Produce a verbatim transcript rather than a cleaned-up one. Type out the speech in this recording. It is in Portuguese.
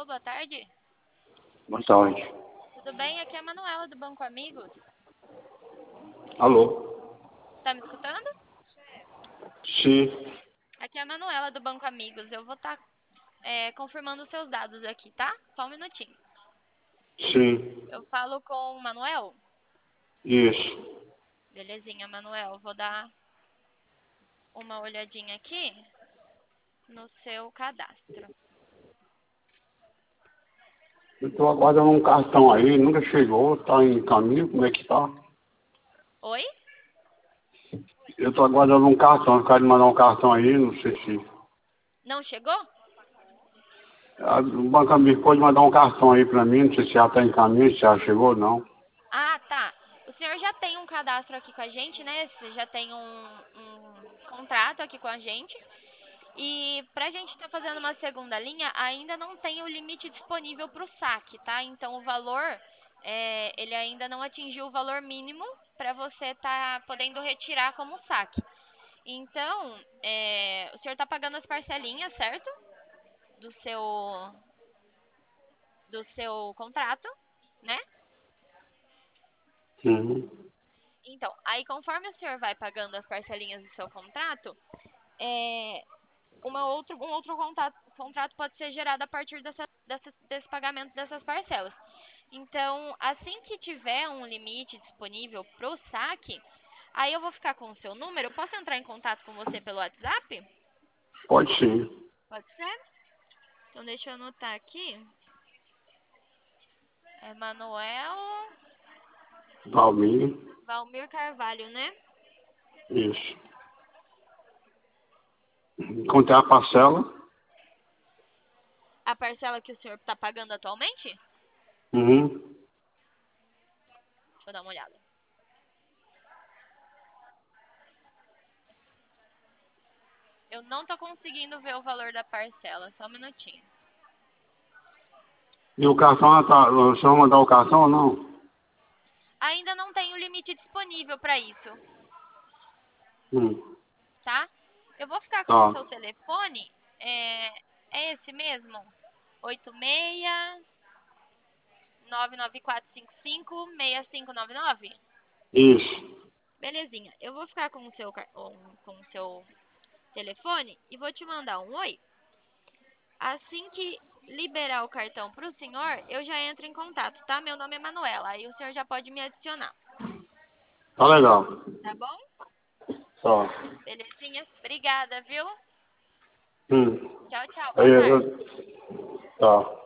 Alô, boa tarde. Boa tarde. Tudo bem? Aqui é a Manuela do Banco Amigos. Alô? Tá me escutando? Sim, Aqui é a Manuela do Banco Amigos. Eu vou estar confirmando os seus dados aqui, tá? Só um minutinho. sim, Eu falo com o Manuel? isso. Belezinha, Manuel. Vou dar uma olhadinha aqui no seu cadastro. Eu tô aguardando um cartão aí, nunca chegou, tá em caminho, como é que tá? Oi? Eu tô aguardando um cartão, eu quero mandar um cartão aí, não sei se... Não chegou? Ah, o Banco Amigo pode mandar um cartão aí pra mim, não sei se já tá em caminho, se já chegou ou não. Ah, tá. O senhor já tem um cadastro aqui com a gente, né? Você já tem um, um contrato aqui com a gente. E pra gente estar fazendo uma segunda linha, ainda não tem o limite disponível para o saque, tá? Então o valor, é, ele ainda não atingiu o valor mínimo para você estar podendo retirar como saque. Então, é, o senhor está pagando as parcelinhas, certo? Do seu, do seu contrato, né? Uhum. Então, aí conforme o senhor vai pagando as parcelinhas do seu contrato, é, uma outro, um outro contrato, contrato pode ser gerado a partir dessa, dessa, desse pagamento dessas parcelas. Então, assim que tiver um limite disponível para o saque, aí eu vou ficar com o seu número. Eu posso entrar em contato com você pelo WhatsApp? Pode sim. Pode ser? Então, deixa eu anotar aqui. É Manuel Valmir, Valmir Carvalho, né? isso. Quanto é a parcela? A parcela que o senhor está pagando atualmente? Uhum. Deixa eu dar uma olhada. Eu não tô conseguindo ver o valor da parcela. Só um minutinho. E o cartão, tá, o senhor mandar o cartão ou não? Ainda não tem o limite disponível para isso, Hum. tá? Eu vou ficar com o Tá, seu telefone. É, é esse mesmo? oito seis nove nove quatro cinco cinco seis cinco nove nove? isso. Belezinha. Eu vou ficar com o seu, car- com com o seu telefone e vou te mandar um oi. Assim que liberar o cartão para o senhor, eu já entro em contato, tá? Meu nome é Manuela. Aí o senhor já pode me adicionar, Tá legal. tá bom? Tá. Belezinha? Obrigada, viu? Hum. Tchau, tchau. Aí, Boa tarde. eu... Tá.